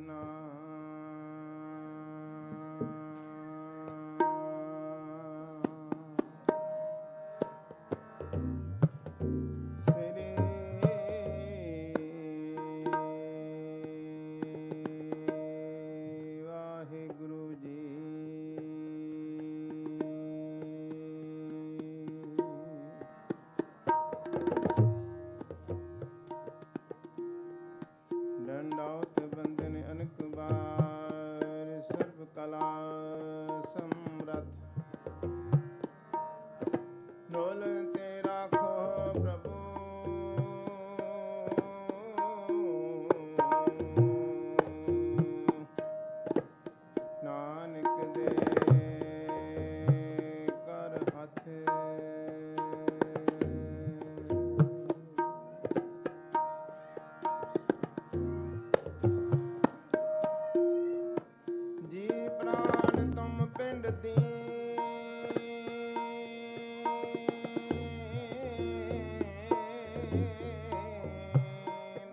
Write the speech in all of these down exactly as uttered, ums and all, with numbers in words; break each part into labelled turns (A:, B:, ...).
A: दंडौत बंदन अनक बार सर्व कला समरथ डोलते राखो प्रभु नानक दे कर हाथ जी प्राण तुम पिंड दीन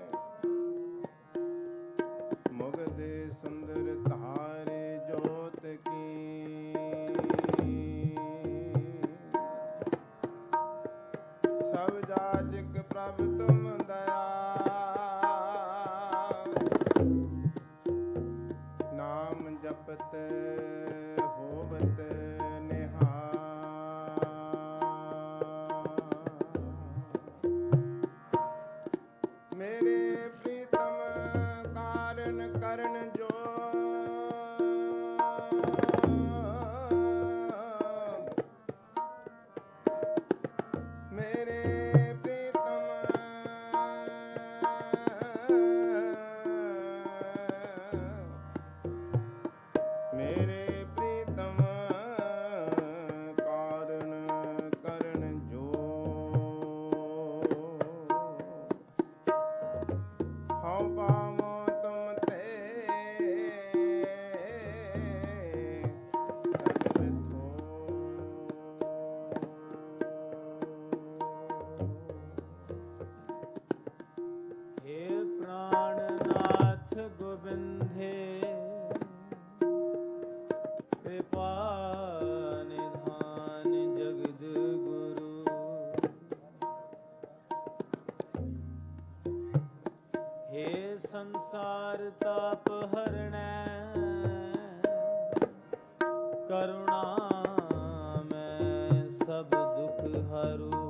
A: मुगद सुंदर तारे जोत की सब जाजक प्रभु तुम दया नाम जपत होवत निहार मेरे प्रीतम कारण करण जो मेरे मेरे प्रीतम कारण करण जो हाँ पावो तुम ते सगल थो हे प्राणनाथ गोविंदे कृपा निधान जगद गुरु हे संसार ताप हरण करुणा में सब दुख हरू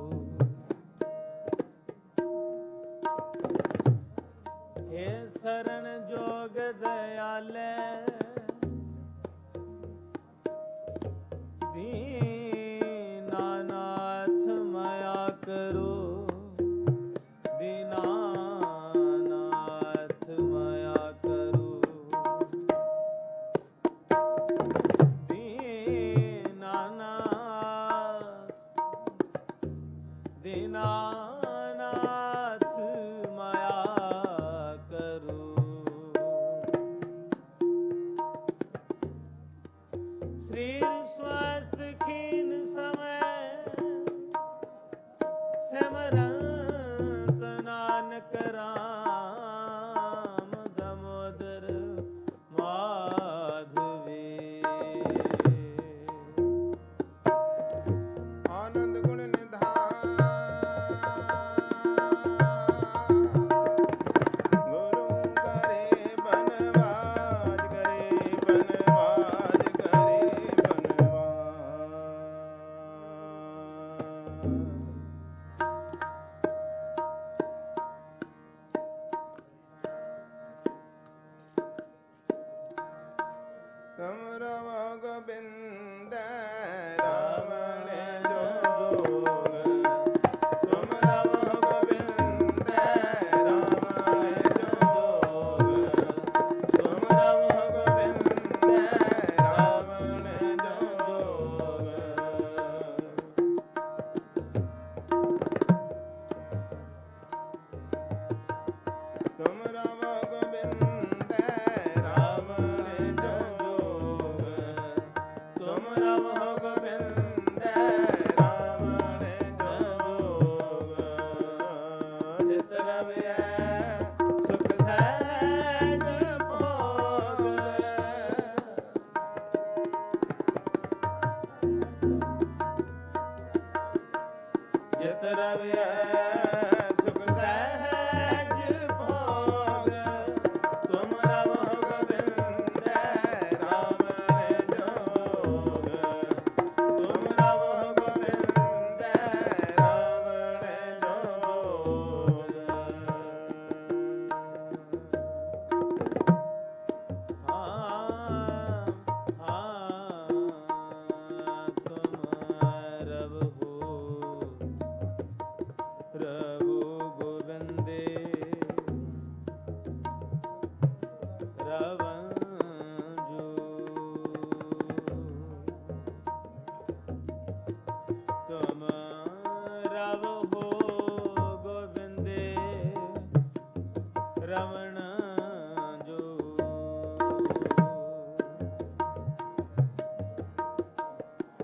A: हे शरण जोग दयाले दीनानाथ माया करो दीनानाथ माया करो दीनानाथ दीनानाथ माया करो शरीर स्वस्थ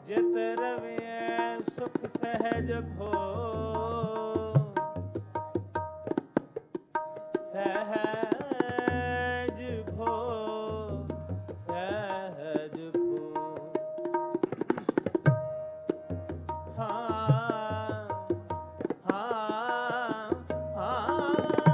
B: ਜਿਤ ਰਵਿਐ ਸੁਖ ਸਹਿਜ ਭੋ ਸਹਿਜ ਭੋ ਸਹਿਜ ਭੋ ਹਾਂ ਹਾਂ ਹਾਂ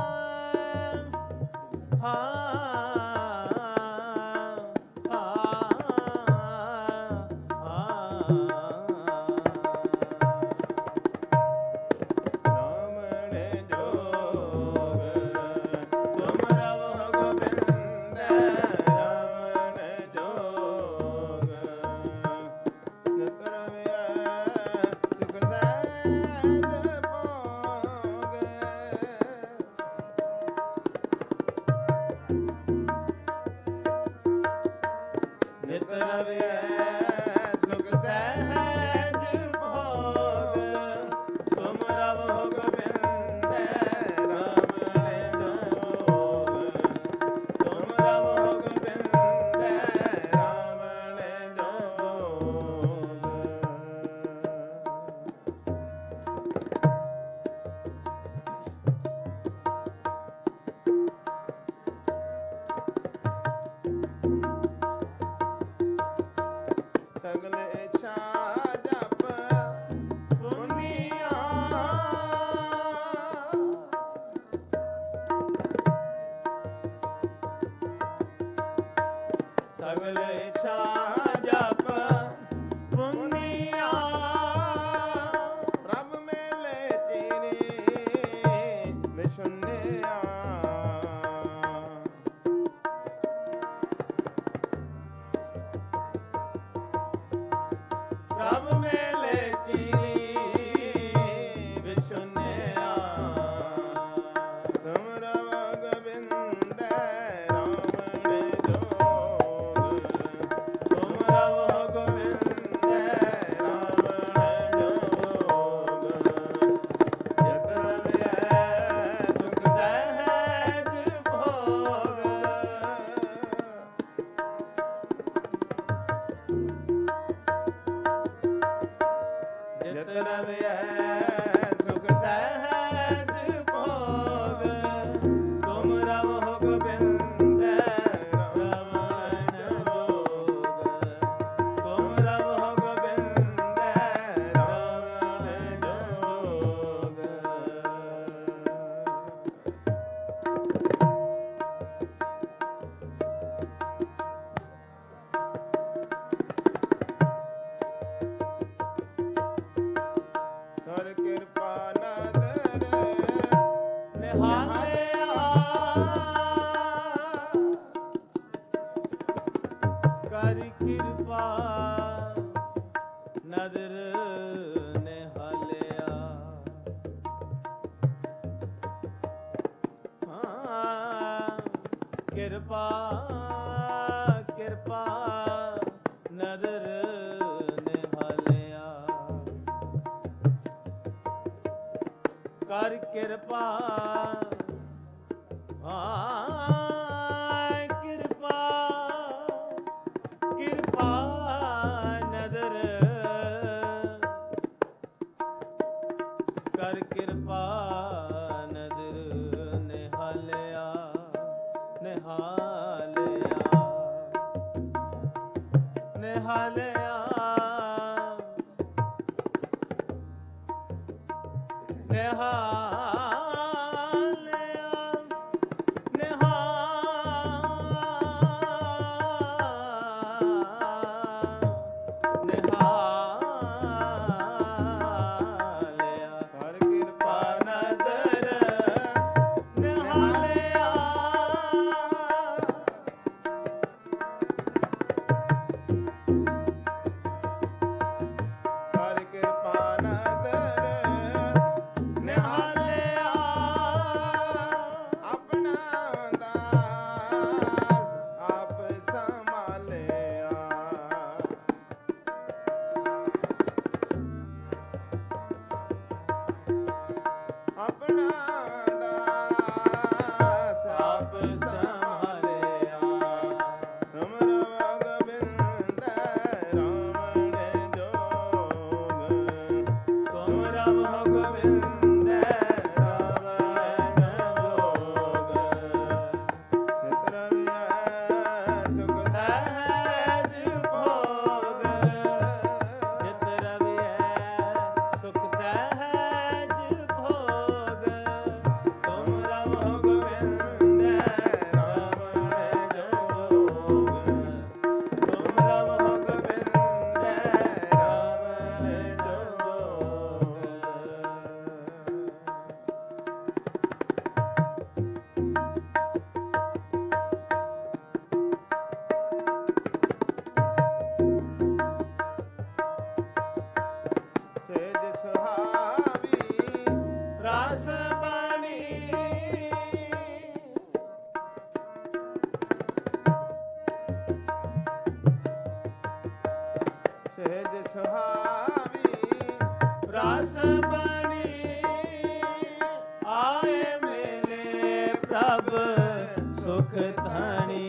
B: ਸਗਲ ਇੱਛਾ ਜਪ ਪੁੰਨੀਆ ਪ੍ਰਭ ਮੇਲੇ ਚੀਨੀ ਵਿਸ਼ੁੰਨਿਆ ਪ੍ਰਭ ਮੇਲੇ ਚੀਨੀ ਵਿਸ਼ੁੰਨਿਆ ਤੁਮਰਾ ਗੋਬਿੰਦ ਕਰ ਕਿਰਪਾ ਨਦਰ ਨਿਹਾਲਿਆ ਹਾਂ ਕਿਰਪਾ ਕਿਰਪਾ ਨਦਰ ਨਿਹਾਲਿਆ ਕਰ ਕਿਰਪਾ ਹਾਂ ਕਿਰਪਾ ਕਿਰਪਾ ਨਦਰ ਕਰ ਕਿਰਪਾ ਨਦਰ ਨਿਹਾਲਿਆ ਨਿਹਾਲਿਆ ਨਿਹਾਲਿਆ ਨਿਹਾਲਿਆ ਨਿਹਾਲ
A: ਸੁਹਾਵੀ
B: ਰਸ ਬਣੀ ਆਏ ਮੇਲੇ ਪ੍ਰਭ ਸੁਖ ਧਾਣੀ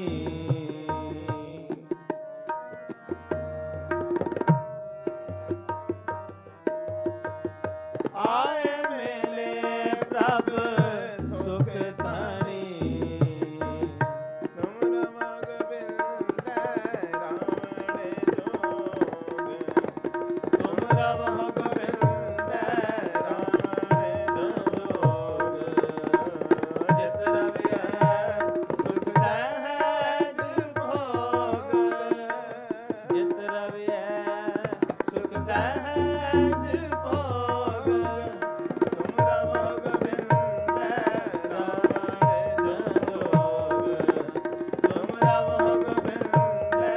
B: ਆਏ ਮੇਲੇ ਪ੍ਰਭ ਸੁਖ ਧਾਣੀ
A: ਤੁਮ ਰਮਗ ਬਿੰਦੈ ਰਾਵਣ ਜੋਗ
B: ਤੁਮ ਰਮਗ ਬਿੰਦੈ ਰਾਵਣ ਜੋਗ ਜਿਤ ਰਵਿਐ ਸੁਖ ਸਹਿਜ ਭੋਗ ਜਿਤ ਰਵਿਐ ਸੁਖ ਸਹਿਜ ਭੋਗ ਤੁਮਰਾ ਭੋਗ ਬਿੰਦੈ ਰਾਵਣ ਜੋਗ ਤੁਮਰਾ ਭੋਗ ਬਿੰਦੈ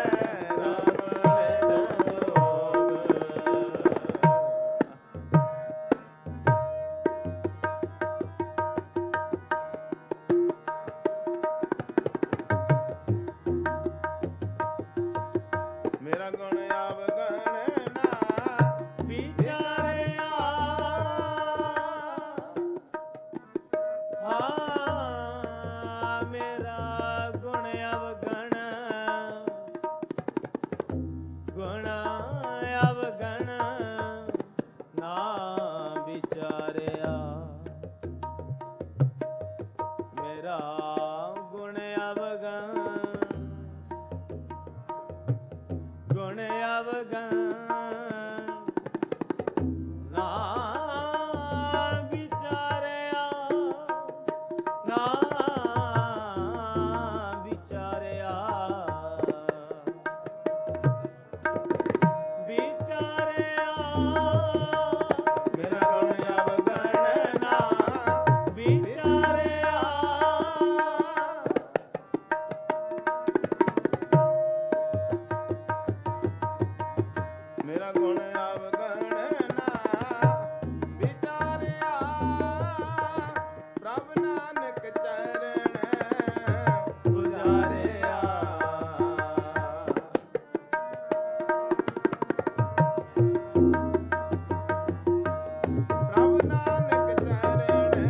B: ਰਾਵਣ
A: ਮੇਰਾ ਗੁਣ ਆਵਗਣ ਨਾ
B: ਵਿਚਾਰਿਆ ਹਾਂ ਮੇਰਾ ਗੁਣ ਅਵਗਣ ਗੁਣ ਅਵਗਣ ਨਾ ਵਿਚਾਰਿਆ ਮੇਰਾ ਗੁਣ ਅਵਗਣ ਗੁਣ ਅਵਗਣ ਨਾ ਵਿਚਾਰਿਆ ਨਾ ਵਿਚਾਰਿਆ ਵਿਚਾਰਿਆ
A: ਮੇਰਾ ਗੁਣ ਆਵਗਣ ਨਾ
B: ਵਿਚਾਰਿਆ
A: ਮੇਰਾ ਗੁਣ ਆਵਗਣ ਨਾ ਵਿਚਾਰਿਆ ਪ੍ਰਭ ਨਾਨਕ ਚਰਨ
B: ਗੁਜ਼ਾਰਿਆ
A: ਪ੍ਰਭ ਨਾਨਕ ਚਰਨ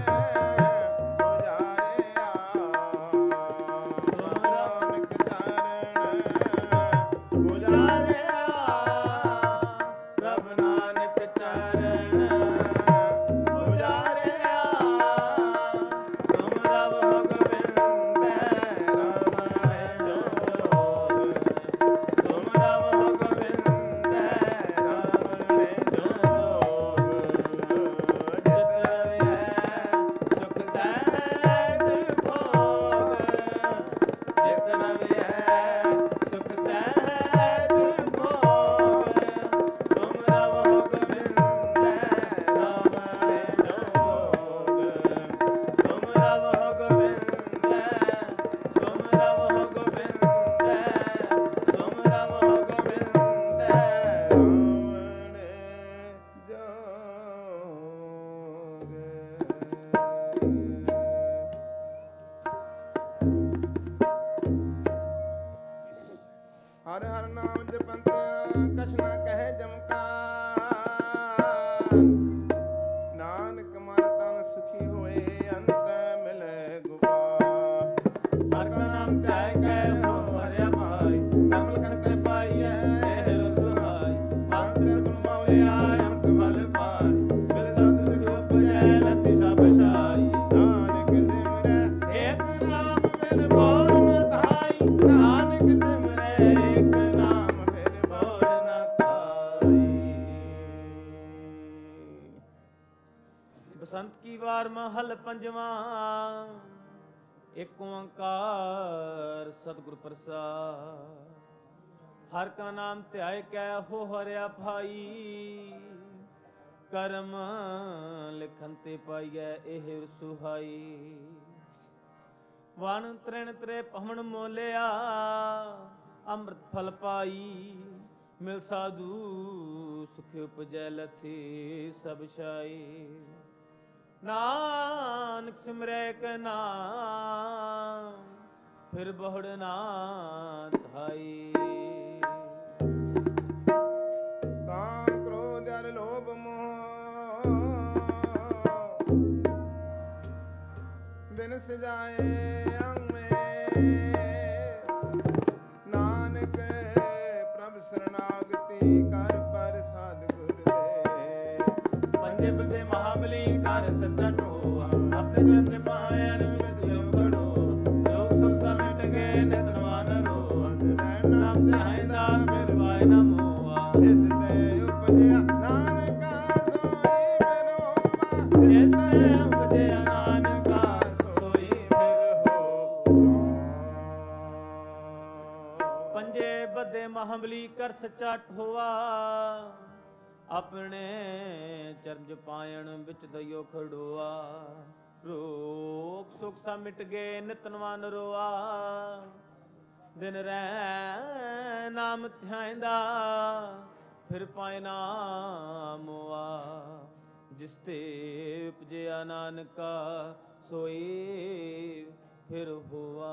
A: ਪੁਜਾਰਿਆ ਪ੍ਰਭ ਨਾਨਕ ਚਰਨ ਪੁਜਾਰਿਆ
B: ਪ੍ਰਭ ਨਾਨਕ ਚਰਨ ਪੁਜਾਰਿਆ ਤੁਮਰਾ ਭੋਗ ਬਿੰਦੈ ਰਾਵਣ ਜੋਗ ਤੁਮਰਾ ਭੋਗ ਬਿੰਦੈ ਰਾਵਣ ਜੋਗ ਜਿਤ ਰਵਿਐ ਸੁਖ ਸਹਿਜ ਭੋਗ ਜਿਤ ਰਵਿਐ ਸੁਖ ਸਹਿਜ ਭੋਗ ਤੁਮਰਾ ਭੋਗ ਬਿੰਦੈ ਰਾਵਣ ਜੋਗ ਤੁਮਰਾ ਭੋਗ ਬਿੰਦੈ ਤੁਮਰਾ ਭੋਗ ਬਿੰਦੈ ਤੁਮਰਾ ਭੋਗ ਬਿੰਦੈ
A: ਹਰ ਹਰ ਨਾਮ ਜਪੰਤਿਆ ਕਛ ਨਾ ਕਹਿ ਜਮਕਾਰ ਨਾਨਕ ਮਨ ਤਨ ਸੁਖੀ ਹੋਏ ਅੰਤ ਮਿਲੇ ਗੁਪਾਲ
B: ਹਰ ਕਾ ਨਾਮ ਧਿਆਇ ਕੈ ਹੋ ਹਰਿਆ ਭਾਈ ਕਰਮ ਲਖਨ ਤੇ ਪਾਈਐ ਇਹ ਰਸੋਈ ਮਨ ਤੇ ਗੁਣ ਮੌਲਿਆ ਅੰਤ ਬਲ ਪਾਈ ਮਿਲ ਸੰਤ ਸੁਖ ਉਪਜੈ ਲਤੀ ਸਭ ਸਾਈ
A: ਨਾਨਕ ਸਿਮਰੈ
B: ਏਕ ਨਾਮ ਬਿਨ ਬੋਲ ਨ ਧਾਈ ਨਾਨਕ ਸਿਮਰੈ ਏਕ ਨਾਮ ਬਿਨ ਬੋਲ ਨ ਧਾਈ ਬਸੰਤ ਕੀ ਵਾਰ ਮਹਲ ਪੰਜਵਾਂ ਏਕ ਓੰਕਾਰ ਸਤਿਗੁਰ ਪ੍ਰਸਾਦ ਹਰ ਕਾ ਨਾਮ ਧਿਆਇ ਕੈ ਹੋ ਹਰਿਆ ਭਾਈ ਕਰਮ ਲਿਖਨ ਤੇ ਪਾਈਐ ਇਹ ਸੁਹਾਈ ਵਣ ਤ੍ਰਿਣ ਤ੍ਰੇ ਪਵਨ ਮੋਲਿਆ ਅੰਮ੍ਰਿਤ ਫਲ ਪਾਈ ਮਿਲ ਸਾਧੂ ਸੁਖ ਉਪਜੈ ਲਥੇ ਸਭ ਛਾਈ ਨਾਨਕ ਸਿਮਰੈ ਕ ਨਾਮ ਫਿਰ ਬਹੁੜ ਨਾ ਧਾਈ
A: ਤਾਂ ਵਸ ਜਾਏ ਅੰਗ ਮੇ ਨਾਨਕ ਪ੍ਰਭ ਸਰਨਾਗਤੀ ਕਰ ਪ੍ਰਸਾਦ ਗੁਰ ਦੇ
B: ਪੰਜੇ ਬੰਦੇ ਮਹਾਬਲੀ ਕਰ ਸੱਚਾ ਢੋਆ ਆਪਣੇ ਜਨ ਤੇ ਪਾਇਆ ਰੰਗਤ ਲਿਵ ਘੜੋ ਲੋਕ ਸੁਖ ਸਾ ਮਿਟ ਗਏ ਨਿਤਨਵਾਨ ਰੋ ਅੰਤ ਰਹਿ ਨਾਮ ਤੇ ਆਇਂਦਾ ਫਿਰ ਵਾਇ ਨਾ ਮੋਆ
A: ਇਸ ਤੇ ਉਪਜਿਆ ਨਾਨਕਾ ਸੋਈ ਬਿਨੋਵਾ
B: ਜਿਸ ਤੇ ਉਪਜਿਆ ਨਾਨਕਾ ਸੋਈ ਫਿਰ ਹੋ ਪੰਜੇ ਬੱਦੇ ਮਹਾਬਲੀ ਕਰ ਸੱਚਾ ਢੋਆ ਆਪਣੇ ਚਰਜ ਪਾਇਣ ਵਿੱਚ ਦਇਓ ਖੜੋਆ ਰੋਗ ਸੁਖ ਸਾ ਮਿਟ ਗਏ ਨਿਤਨਵਾਨ ਰੋਆ ਦਿਨ ਰਹਿ ਨਾਮ ਧਿਆਇਂਦਾ ਫਿਰ ਪਾਇ ਨਾਮੋਆ ਜਿਸ ਤੇ ਉਪਜਿਆ ਨਾਨਕਾ ਸੋਈ ਫਿਰ ਹੋਆ।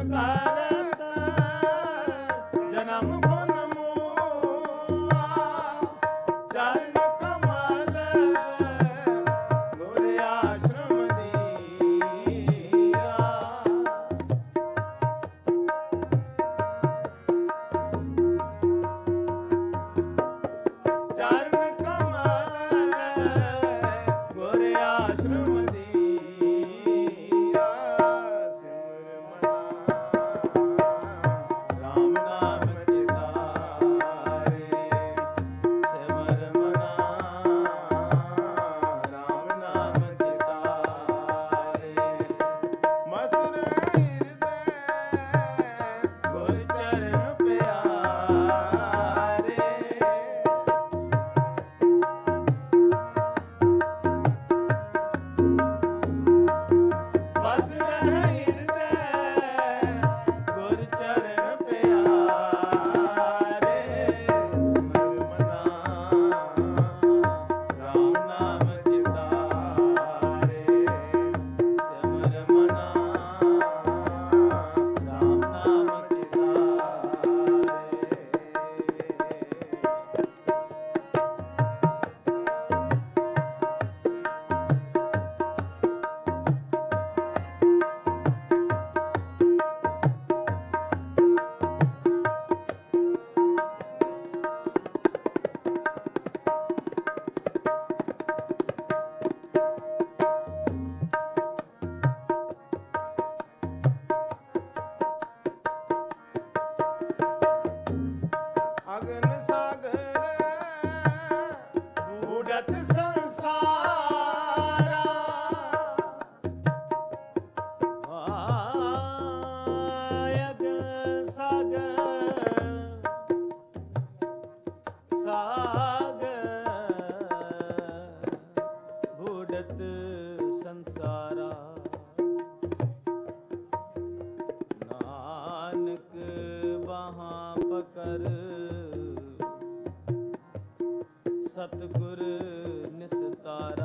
B: ਕਰਤ ਜਨਮ ਗੁਣ ਮੂਆ ਚਰਨ ਕਮਲ ਗੁਰ ਆਸ਼ਰਮ ਦੀਆ ਚਰਨ ਕਮਲ ਗੁਰ ਆਸ਼ਰਮ ਦੀਆ ਸਿਮਰ ਮਨਾ ਰਾਮ ਨਾਮ ਚਿਤਾਰੇ ਸਿਮਰ ਮਨਾ ਰਾਮ ਨਾਮ ਚਿਤਾਰੇ
A: ਮਸਰ ਹਿਰਦੈ
B: ਗੁਰ ਚਰਨ ਪਿਆਰੇ ਬਸ ਰਹਿ ਹਿਰਦੈ ਗੁਰ ਚਰਨ ਪਿਆਰੇ ਸਿਮਰ ਮਨਾ ਰਾਮ ਨਾਮ ਚਿਤਾਰੇ ਸਿਮਰ ਮਨਾ ਰਾਮ ਨਾਮ ਚਿਤਾਰੇ
A: ਅਗਨ ਸਾਗਰ
B: ਬੂਢਤ ਸੰਸਾਰਾ ਆਇਗ ਸਾਗਰ ਸਾਗਰ ਬੂਢਤ ਸੰਸਾਰਾ ਨਾਨਕ ਬਾਹਾਂ ਪਕੜ ਸਤਿਗੁਰ ਨਿਸਤਾਰਾ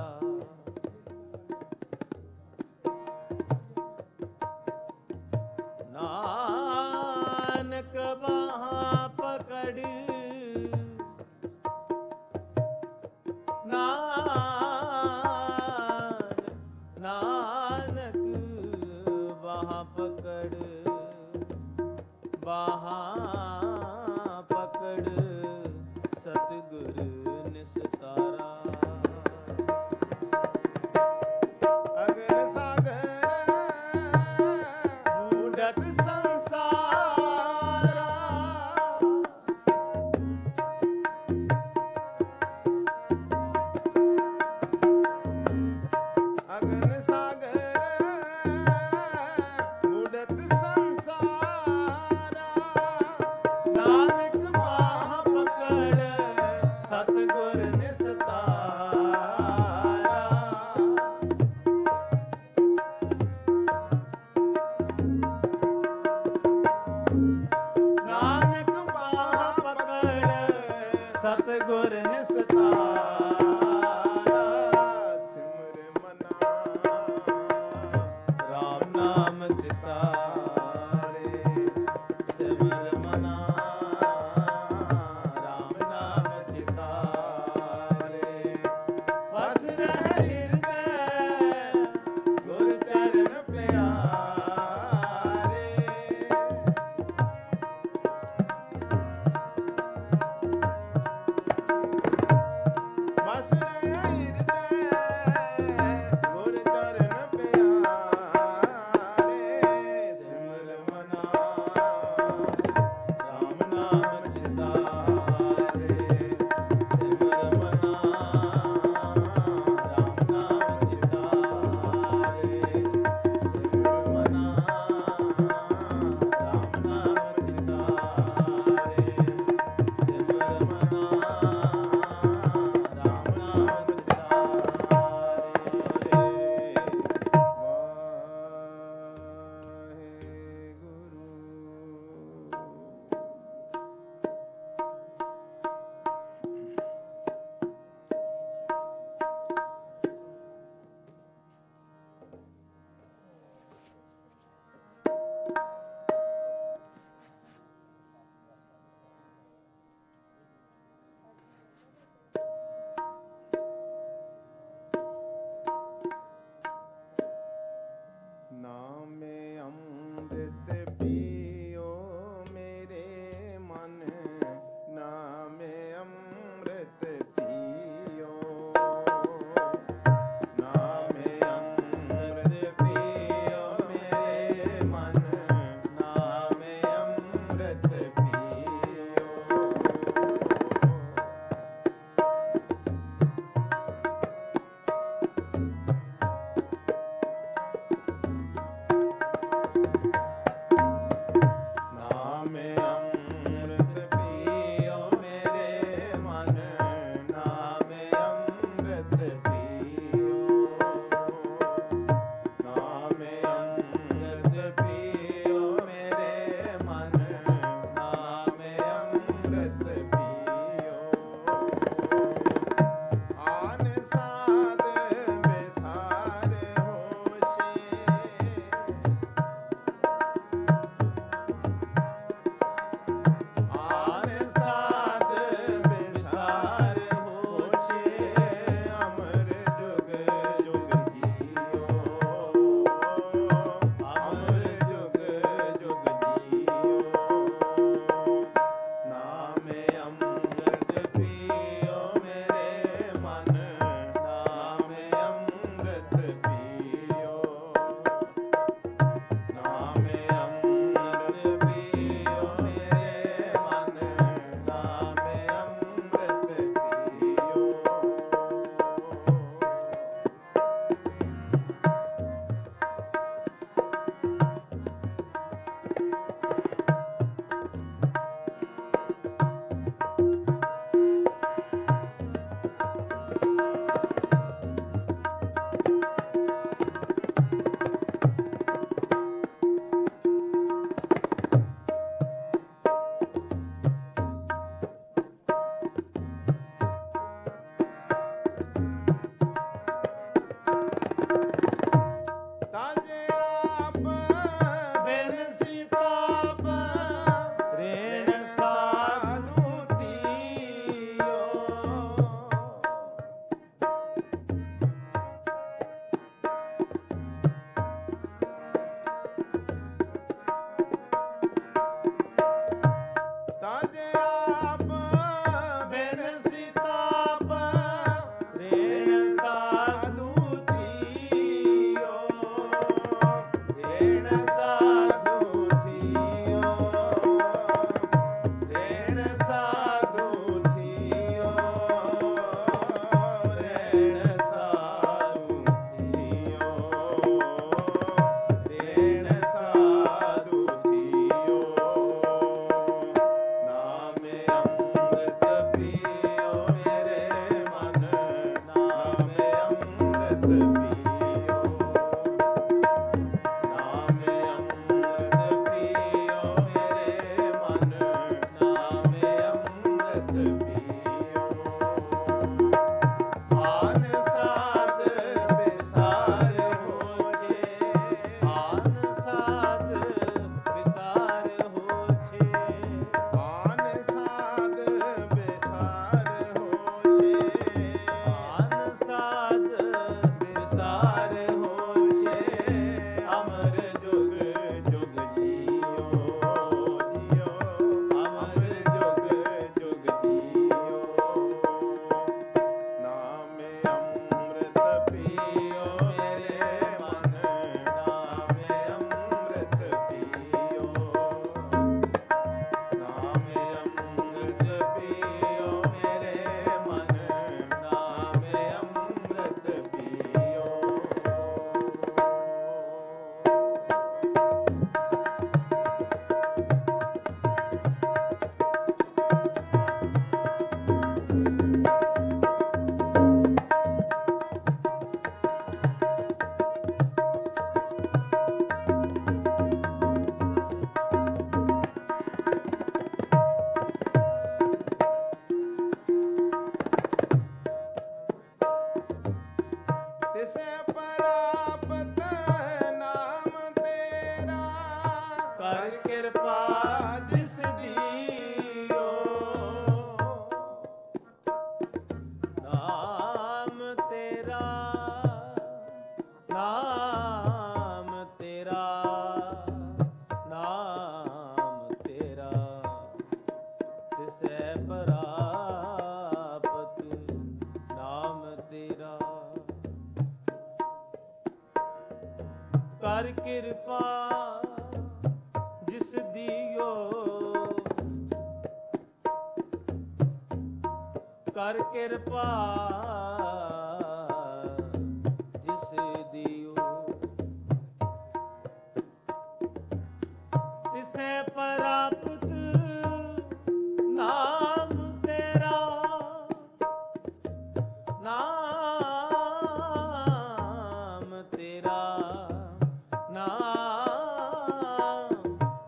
B: ਨਾਨਕ ਬਾਹਾਂ ਪਕੜ ਨਾਨਕ ਨਾਨਕ ਬਾਹਾਂ ਪਕੜ ਬਾਹਾਂ ਪਕੜ ਸਤਿਗੁਰ ਨਿਸਤਾਰਾ
A: ਅਗਨ ਸਾਗਰ
B: ਬੂਢਤ ਸੰਸਾਰਾ
A: ਅਗਨ ਸਾਗਰ ਬੂਢਤ ਸੰਸਾਰਾ
B: ਨਾਨਕ ਬਾਹ ਪਕੜ ਸਤਿਗੁਰ ਨਿਸਤਾਰਾ ਨਾਨਕ ਬਾਹ ਪਕੜ ਸਤਿਗੁਰ ਨਿਸਤਾਰਾ
A: ਸਿਮਰ ਮਨਾ
B: ਰਾਮ ਨਾਮ ਚਿਤਾਰੇ ਸਿਮਰ ਮਨਾ ਰਾਮ ਨਾਮ ਚਿਤਾਰੇ ਬਸ ਰਹਿ ਹਿਰਦੈ ਗੁਰ ਚਰਨ ਪਿਆਰੇ
A: ਬਸ ਹਿਰਦੈ ਗੁਰ ਚਰਨ ਪਿਆਰੇ ਨਾਮੇ ਅੰਮ੍ਰਿਤ ਪੀਓ ਮੇਰੇ ਮਨ, ਨਾਮੇ ਅੰਮ੍ਰਿਤ ਪੀਓ, ਨਾਮੇ ਅੰਮ੍ਰਿਤ ਪੀਓ ਮੇਰੇ ਮਨ, ਨਾਮੇ ਅੰਮ੍ਰਿਤ ਪੀਓ।
B: ਕਰ ਕਿਰਪਾ ਜਿਸ ਦੀਓ, ਕਰ ਕਿਰਪਾ ਜਿਸ ਦੀਓ, ਤਿਸੈ ਪ੍ਰਾਪਤ ਨਾਮ ਤੇਰਾ, ਨਾਮ ਤੇਰਾ, ਨਾਮ,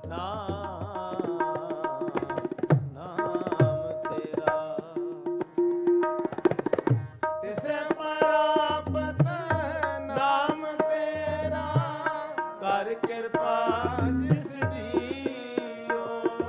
B: ਨਾਮ, ਨਾਮ ਤੇਰਾ,
A: ਤਿਸੈ ਪ੍ਰਾਪਤ ਨਾਮ ਤੇਰਾ,
B: ਕਰ ਕਿਰਪਾ
A: ਜਿਸ ਦੀਓ,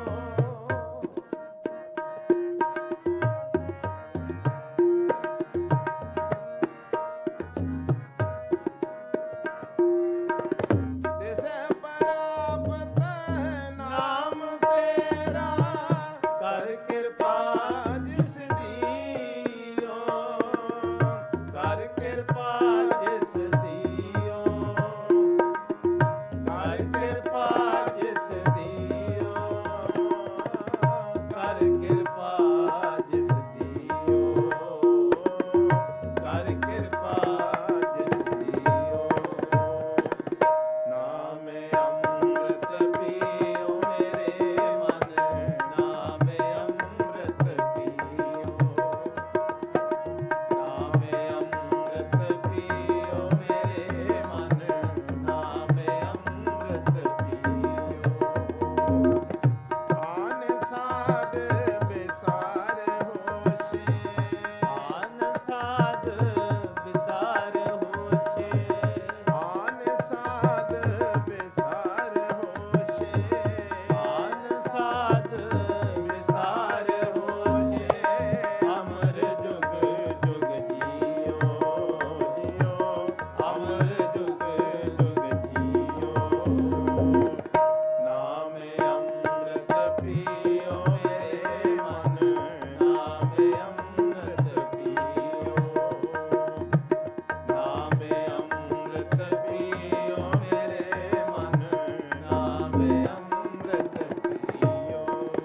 A: ਤਿਸੈ ਪ੍ਰਾਪਤ ਨਾਮ ਤੇਰਾ,
B: ਕਰ ਕਿਰਪਾ
A: ਜਿਸ ਦੀਓ,
B: ਕਰ ਕਿਰਪਾ ਜਿਸ
A: ਦੀਓ,
B: ਕਰ ਕਿਰਪਾ
A: ਜਿਸ ਦੀਓ,
B: ਕਰ ਕਿਰਪਾ
A: ਜਿਸ ਦੀਓ,
B: ਕਰ ਕਿਰਪਾ
A: ਜਿਸ ਦੀਓ, ਨਾਮ ਅੰਮ੍ਰਿਤ ਪੀਓ ਮੇਰੇ ਮਨ, ਨਾਮ ਅੰਮ੍ਰਿਤ ਪੀਓ, ਨਾਮ ਅੰਮ੍ਰਿਤ ਪੀਓ ਮੇਰੇ ਮਨ, ਨਾਮ ਅੰਮ੍ਰਿਤ ਪੀਓ, ਆਨ ਸਾਧ ਬਿਸਾਰ ਹੋਸ਼ੇ,
B: ਆਨ ਸਾਧ ਵਿਸਾਰ ਹੋਛੇ,
A: ਆਨ ਸਾਧ ਬਿਸਾਰ ਹੋਸ਼ੇ,
B: ਆਨ ਸਾਧ ਵਿਸਾਰ ਹੋਛੇ,
A: ਅਮਰ ਜੁਗ ਜੁਗ ਜੀਓ, ਜੀਓ, ਅਮਰ ਜੁਗ ਜੁਗ ਜੀਓ, ਨਾਮ ਅੰਮ੍ਰਿਤ ਪੀਓ ਮੇਰੇ ਮਨ, ਨਾਮ ਅੰਮ੍ਰਿਤ ਪੀਓ, ਨਾਮ ਅੰਮ੍ਰਿਤ ਪੀਓ ਮੇਰੇ ਮਨ, ਨਾਮ ਅੰਮ੍ਰਿਤ ਪੀਓ।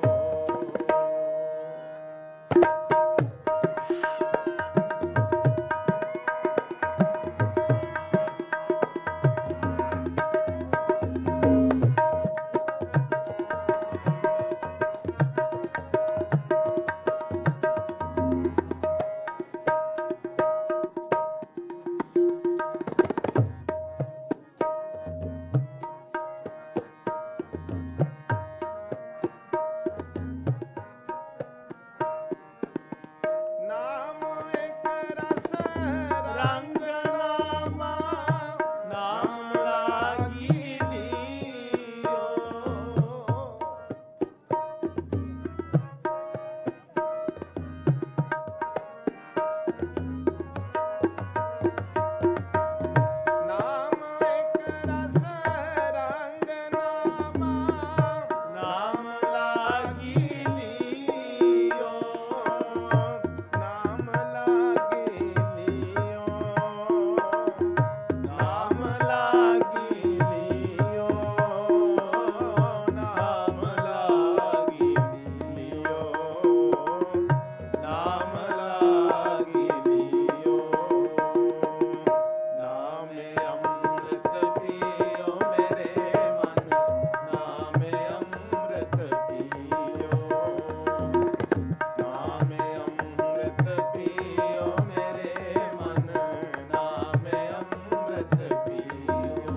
A: ਨਾਮ ਇੱਕ ਰਸ ਰੰਗ ਨਾਮਾ,
B: ਨਾਮ ਰਾਗੀ ਲੀਓ,
A: ਨਾਮ ਇੱਕ ਰਸ ਰੰਗ ਨਾਮਾ,
B: ਨਾਮ ਲਾਗੀ ਲੀਓ,
A: ਨਾਮ ਲਾਗੇ ਲੀਓ, ਨਾਮ ਲਾਗੇ ਲੀਓ, ਨਾਮ ਲਾਗੇ ਲੀਓ, ਨਾਮ ਲਾਗੇ ਲੀਓ, ਨਾਮ ਅੰਮ੍ਰਿਤ ਪੀਓ ਮੇਰੇ ਮਨ, ਨਾਮ ਅੰਮ੍ਰਿਤ ਪੀਓ, ਨਾਮ ਅੰਮ੍ਰਿਤ ਪੀਓ ਮੇਰੇ ਮਨ, ਨਾਮ ਅੰਮ੍ਰਿਤ ਪੀਓ,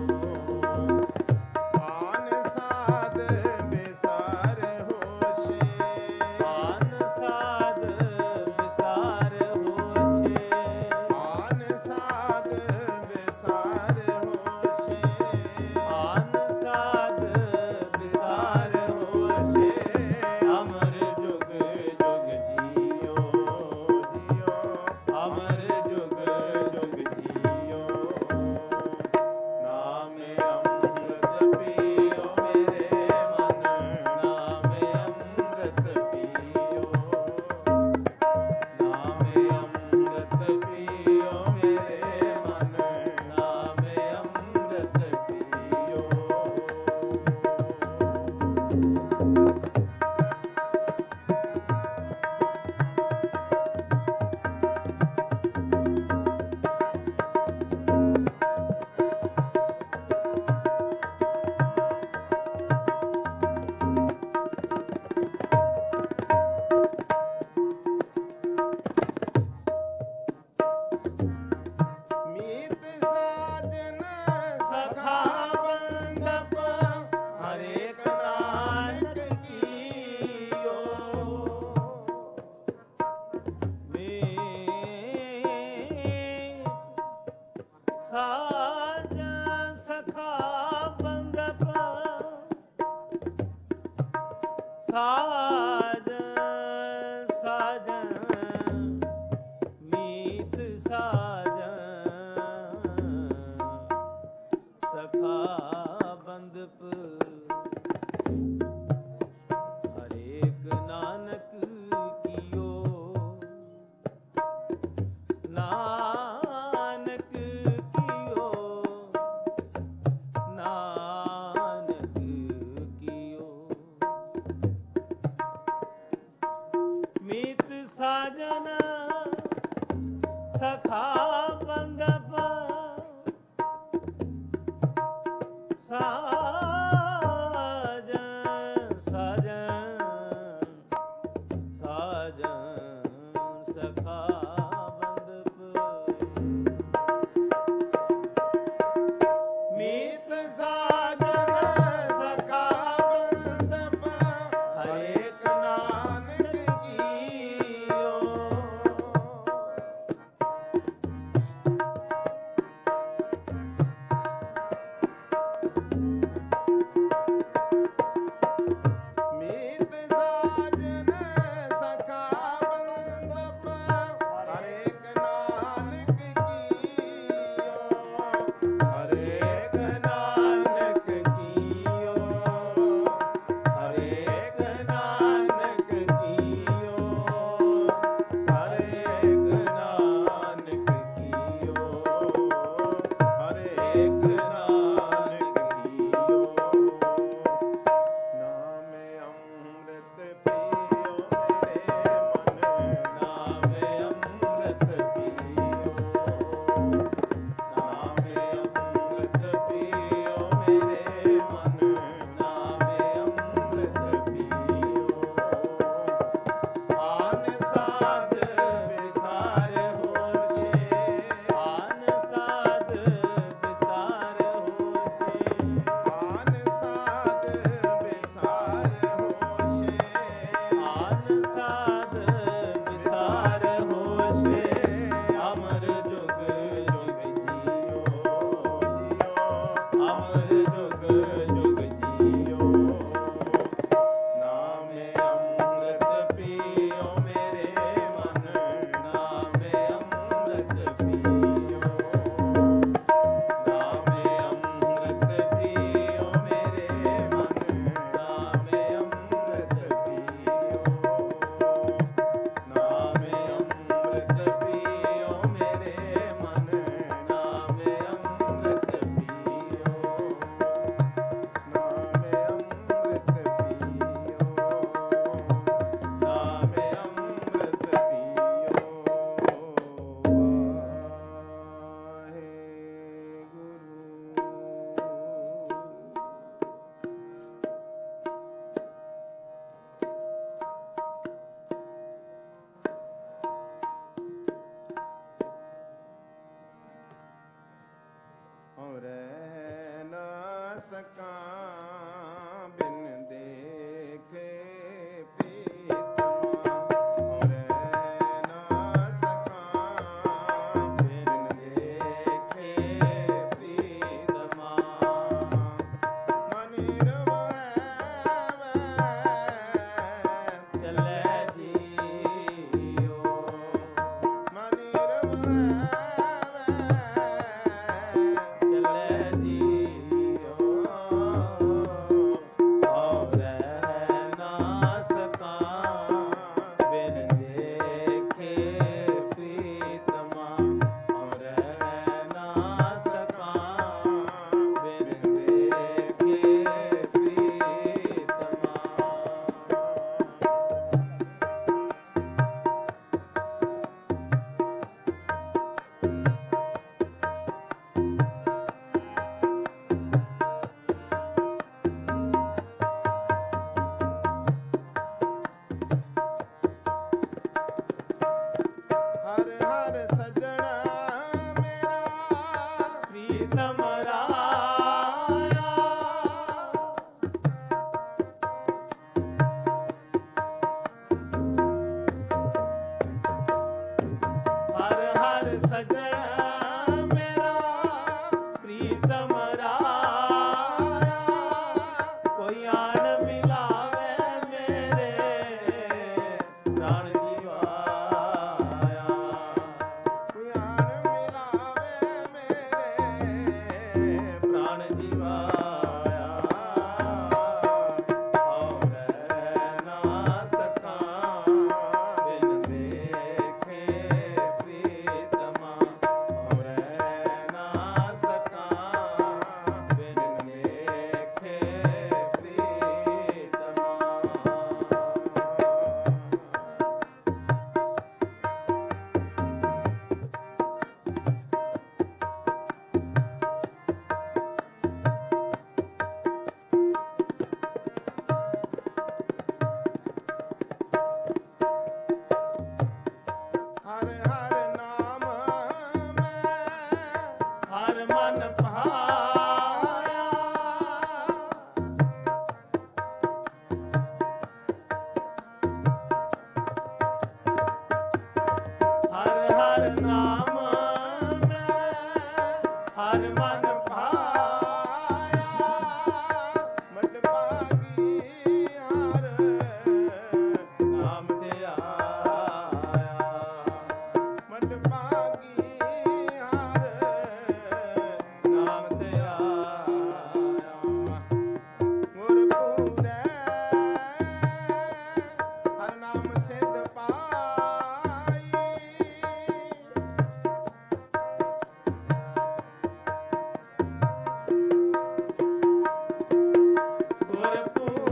A: ਆਨ ਸਾਧ ਬਿਸਾਰ ਹੋਸ਼ੇ,
B: ਆਨ ਸਾਧ ਵਿਸਾਰ ਹੋਛੇ,
A: ਆਨ ਸਾਧ ਬਿਸਾਰ ਹੋਸ਼ੇ,
B: ਆਨ ਸਾਧ ਵਿਸਾਰ ਹੋਛੇ,
A: ਅਮਰ ਜੁਗ ਜੁਗ ਜੀਓ, ਜੀਓ, ਅਮਰ ਜੁਗ ਜੁਗ ਜੀਓ, ਨਾਮ ਅੰਮ੍ਰਿਤ ਪੀਓ ਮੇਰੇ ਮਨ, ਨਾਮ ਅੰਮ੍ਰਿਤ ਪੀਓ, ਨਾਮ ਅੰਮ੍ਰਿਤ ਪੀਓ ਮੇਰੇ ਮਨ, ਨਾਮ ਅੰਮ੍ਰਿਤ ਪੀਓ।
B: ਸਾਜਨ ਸਾਜਨ ਮੀਤ ਸਾਜਨ ਸਖਾ ਬੰਦਪ ਹਰੇਕ ਨਾਨਕ ਕੀਓ ਨਾਨਕ ਕੀਓ ਨਾਨਕ ਕੀਓ ਮੀਤ ਸਾਜਨ ਸਖਾ ਬੰਦਪ ਸਾਜਨ ਸਾਜਨ ਸਾਜਨ ਸਖਾ ਬੰਦਪ
A: ਮੀਤ ਸਾਜਨ ਸਖਾ ਬੰਦਪ ਹਰੇਕ ਨਾਨਕ ਕੀਓ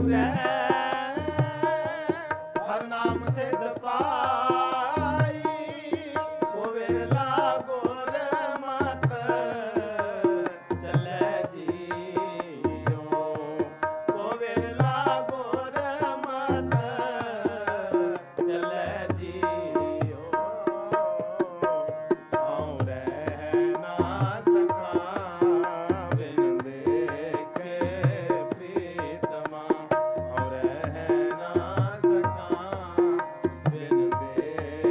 B: ਪੂਰੈ ਹਰ ਨਾਮ ਸਿਧ ਪਾਈ ਹੋਵੇ ਲਾਗੋ ਮਤ ਚੱਲੇ ਜੀਓ ਹੋਵੇ ਲਾਗੋ ਮਤ ਚੱਲੇ ਜੀਓ ਆਉ ਰਹਿ ਨਾ ਸਕਾਂ ਬਿਨ ਦੇਖੇ ਪ੍ਰੀਤਮਾ ਆਉ ਰਹਿ ਨਾ ਸਕਾਂ ਬਿਨ ਦੇਖੇ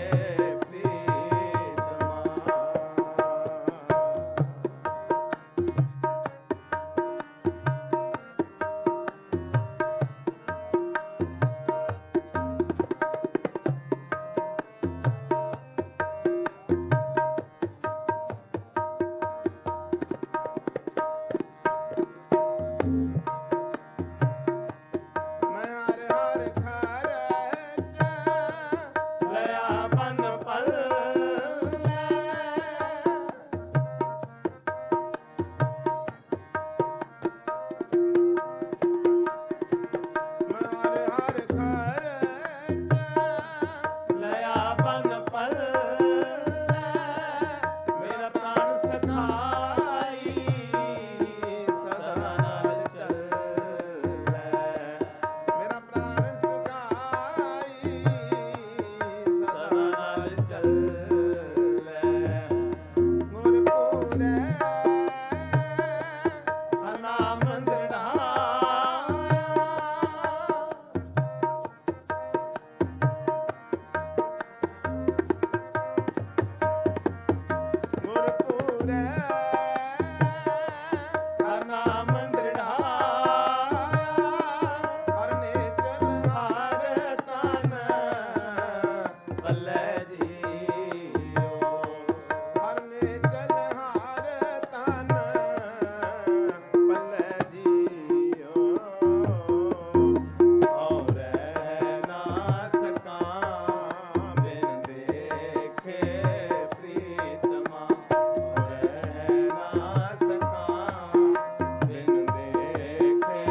A: ਮੈਂ ਹਰ ਹਰ ਖਰਚ
B: ਲਿਆ ਬਨ ਪੱਲੇ
A: ਮੈਂ ਹਰ ਹਰ ਖਰਚ
B: ਲਿਆ ਬਨ ਪੱਲੇ ਮੇਰਾ ਪ੍ਰਾਣ ਸਖਾਈ ਸਦਾ ਨਾਲ ਚੱਲੇ
A: ਮੇਰਾ ਪ੍ਰਾਣ ਸਖਾਈ
B: ਸਦਾ
A: ਸਦਾ
B: ਨਾਲ ਚੱਲੇ
A: ਗੁਰ ਪੂਰੈ
B: ਨਾਮ ਦ੍ਰਿੜਾਇਆ
A: ਗੁਰ ਪੂਰੈ
B: ਹਰ ਨਾਮ ਦ੍ਰਿੜਾਇਆ
A: ਹਰ ਨੇਚਲ
B: ਹਰ ਤਨ ਬੱਲੇ ਜੀਓ
A: ਹਰ ਨੇਚਲ ਹਰ ਤਨ ਪੱਲੇ ਜੀਓ
B: ਔਰ ਰਹਿ ਨਾ ਸਕਾਂ ਬਿਨ ਦੇਖੇ ਪ੍ਰੀਤਮਾ ਔਰ ਰਹਿ ਨਾ ਸਕਾਂ ਬਿਨ ਦੇਖੇ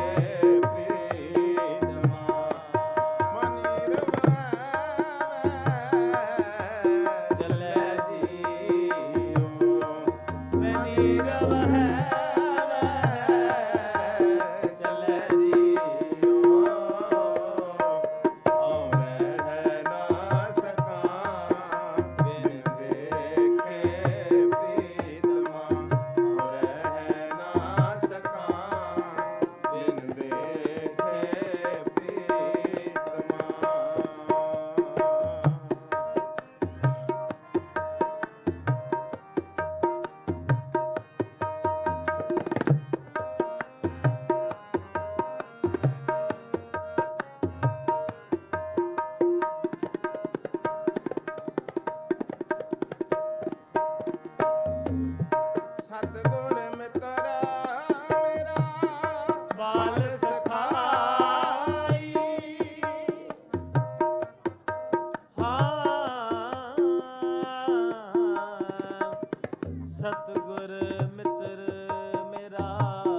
B: ਪ੍ਰੀਤਮਾ
A: ਮਨੀ ਰਵੈ
B: ਚੱਲੇ ਜੀਓ ਮੈਂ ਨੀਰਵ ਹੈ ਚੱਲੇ ਜੀਓ ਔਰ ਰਹਿ ਨਾ ਸਕਾਂ ਬਿਨ ਦੇਖੇ ਪ੍ਰੀਤਮਾ ਔਰ ਰਹਿ ਨਾ ਸਕਾਂ ਬਿਨ ਦੇਖੇ ਪ੍ਰੀਤਮਾ
A: ਸਤਿਗੁਰ ਮਿੱਤਰਾ ਮੇਰਾ
B: ਬਾਲ ਸਖਾਈ ਹਾਂ ਸਤਿਗੁਰ ਮਿੱਤਰ ਮੇਰਾ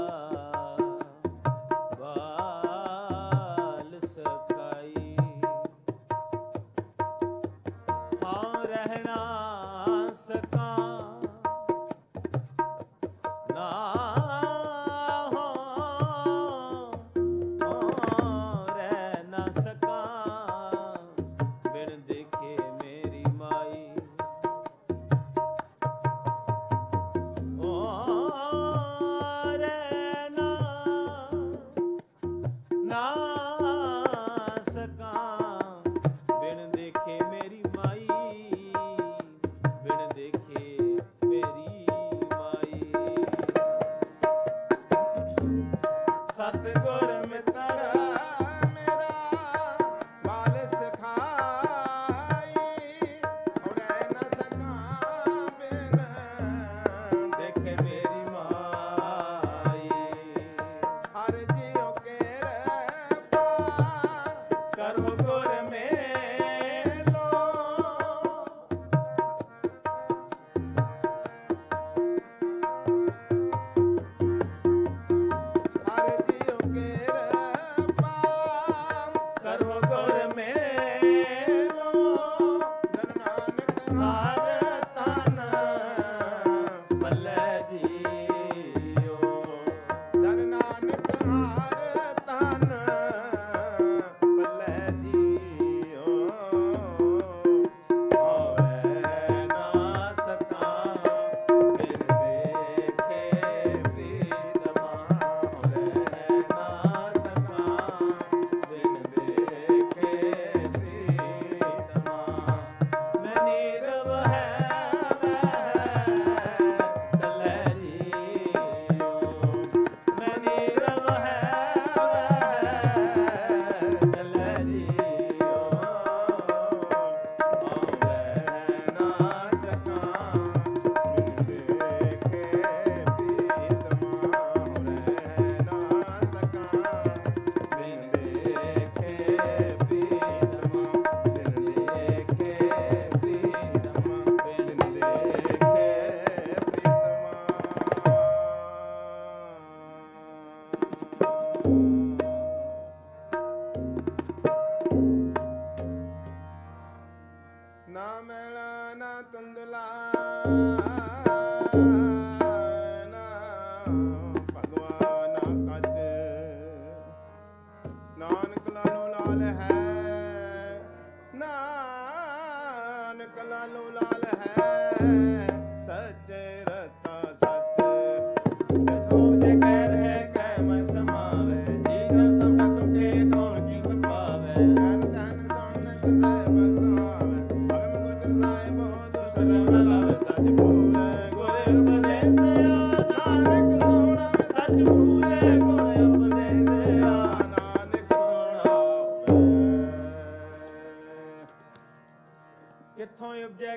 B: ਬਾਲ ਸਖਾਈ ਹਾਂ ਰਹਿਣਾ ਸਕਾਂ ਨਾ ਹੋ ਰਹਿ ਨਾ ਸਕਾਂ ਬਿਨ ਦੇਖੇ ਮੇਰੀ ਮਾਈ ਓ ਰਹਿ ਨਾ ਨਾ ਸਕਾਂ ਬਿਨ ਦੇਖੇ ਮੇਰੀ ਮਾਈ ਬਿਨ ਦੇਖੇ ਮੇਰੀ ਮਾਈ
A: ਸਤਿਗੁਰ ਮਿੱਤਰਾ ਮੇਰਾ ਬਾਲ ਸਖਾਈ ਔਰੇ ਨ ਸਕਾਂ ਬਿਨ
B: ਦੇਖੇ ਮੇਰੀ ਮਾਈ
A: ਹਰ ਜੀਉ ਕੇ ਰਹਿ
B: ਕਰੋ ਗੁਰ ਮੇਲੋ
A: ਹਰ ਜੀਉ ਕੇ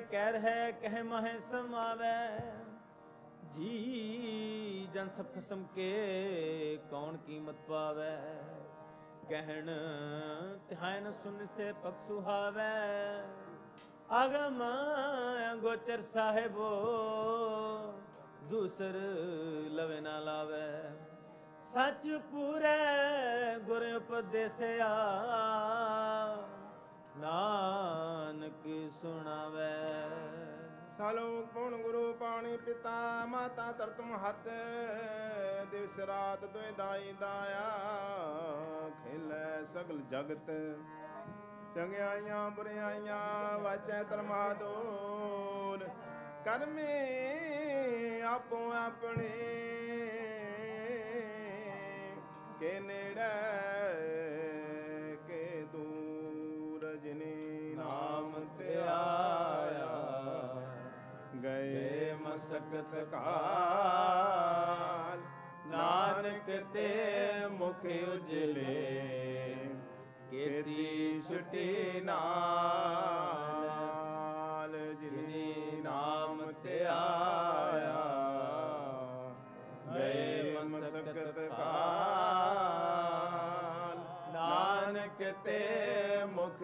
B: ਕਹਿ ਰਹਿ ਕਹਿ ਮਹਿ ਸਮਾਵੈ ਜੀ ਜਨ ਸਭ ਖਸਮ ਕੇ ਕੌਣ ਕੀਮਤ ਪਾਵੈ ਕਹਿਣ ਤਿਹਾਇ ਨ ਸੁਨ ਸੇ ਪਖ ਸੁਹਾਵੈ ਅਗਮ ਗੋਚਰ ਸਾਹਿਬੋ ਦੂਸਰ ਲਵੇ ਨਾ ਲਾਵੈ ਸੱਚ ਪੂਰੇ ਗੁਰ ਉਪਦੇਸਿਆ ਨਾਨਕ ਸੁਣਾਵੈ
A: ਸਾਲੋਕ ਪਉਣ ਗੁਰੂ ਪਾਣੀ ਪਿਤਾ ਮਾਤਾ ਤਰਤਮ ਹੱਥ ਦਿਵਸ ਰਾਤ ਦੁਇ ਦਾਈ ਦਾਇਆ ਖੇਲੇ ਸਗਲ ਜਗਤ ਚੰਗਿਆਈਆਂ ਬੁਰਿਆਈਆਂ ਵਾਚੈ ਧਰਮਾ ਦੂਰ ਕਰਮੇ ਆਪੋ ਆਪਣੇ ਕੇ ਨੇੜੇ ਕੇ ਦੂਰ ਜਿਨੀ ਨਾਮ ਤੇ ਆਇਆ ਗਏ ਮਸਕਤ ਕਾਲ ਨਾਨਕ ਤੇ ਮੁਖ ਉਜਲੇ ਕੀਤੀ ਛੁਟੀ ਨਾਲ ਜਿਨੀ ਨਾਮ ਤੇ ਆਇਆ ਗਏ ਮਸਕਤ ਕਾਲ ਨਾਨਕ ਤੇ ਮੁਖ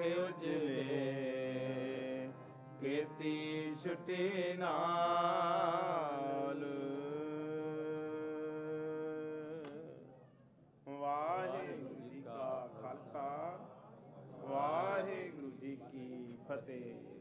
A: ਉਜਲੇ ਕੀਤੀ ਛੁਟੀ ਨਾਲ ਵਾਹਿਗੁਰੂ ਜੀ ਕਾ ਖਾਲਸਾ ਵਾਹਿਗੁਰੂ ਜੀ ਕੀ ਫਤਿਹ।